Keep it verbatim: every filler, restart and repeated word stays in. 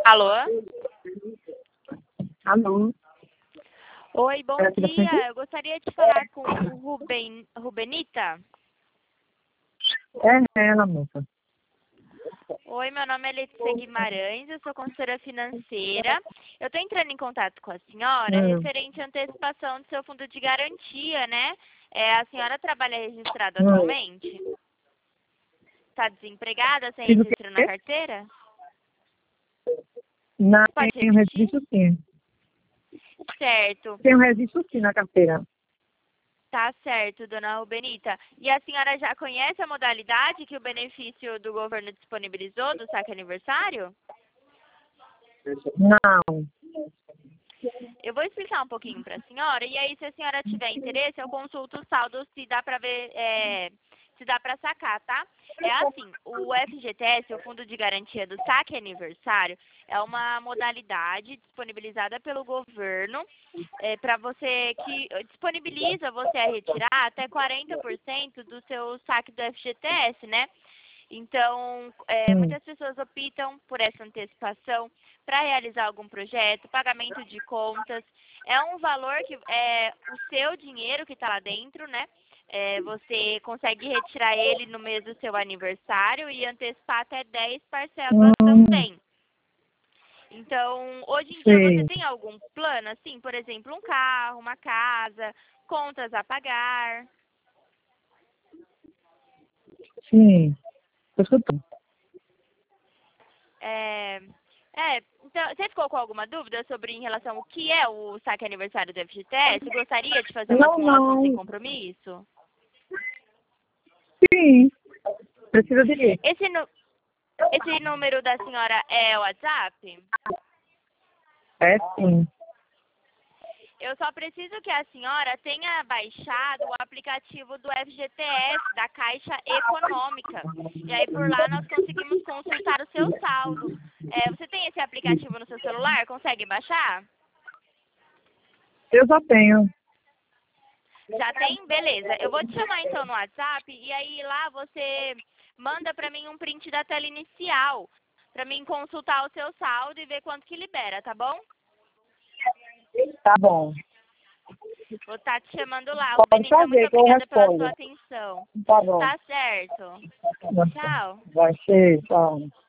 Alô? Alô? Oi, bom É, tudo bem? dia. Eu gostaria de falar com o Ruben, Rubenita. É ela, moça. Oi, meu nome é Letícia Guimarães, eu sou consultora financeira. Eu estou entrando em contato com a senhora Hum, referente à antecipação do seu fundo de garantia, né? É, a senhora trabalha registrada hum. atualmente? Está desempregada, sem Fiz o registro na quê? carteira? Na, Você pode tem um repetir? registro sim. Certo. Tem um registro sim na carteira. Tá certo, dona Rubenita. E a senhora já conhece a modalidade que o benefício do governo disponibilizou do saque aniversário? Não. Eu vou explicar um pouquinho para a senhora, e aí se a senhora tiver interesse, eu consulto o saldo se dá para ver, é, se dá para sacar, tá? É assim, o F G T S, o Fundo de Garantia do Saque Aniversário, é uma modalidade disponibilizada pelo governo é, para você, que disponibiliza você a retirar até quarenta por cento do seu saque do F G T S, né? Então, é, Hum, muitas pessoas optam por essa antecipação para realizar algum projeto, pagamento de contas. É um valor que é o seu dinheiro que está lá dentro, né? É, você consegue retirar ele no mês do seu aniversário e antecipar até dez parcelas hum, também. Então, hoje em dia você sei. tem algum plano, assim, por exemplo, um carro, uma casa, contas a pagar? Sim. Tô escutando. É, é, então, você ficou com alguma dúvida sobre em relação ao que é o saque aniversário do F G T S? Gostaria de fazer uma Não, simulação sem não. compromisso? Sim. Precisa de quê? Esse, nu- esse número da senhora é o WhatsApp? É sim. Eu só preciso que a senhora tenha baixado o aplicativo do F G T S, da Caixa Econômica. E aí por lá nós conseguimos consultar o seu saldo. É, você tem esse aplicativo no seu celular? Consegue baixar? Eu já tenho. Já tem? Beleza. Eu vou te chamar então no WhatsApp e aí lá você manda para mim um print da tela inicial, para mim consultar o seu saldo e ver quanto que libera, tá bom? Tá bom. Vou estar te chamando lá. Pode Rubenita, muito fazer que eu obrigada pela sua respondo. atenção. Tá bom. Tá certo. Tchau. Vai ser, tchau.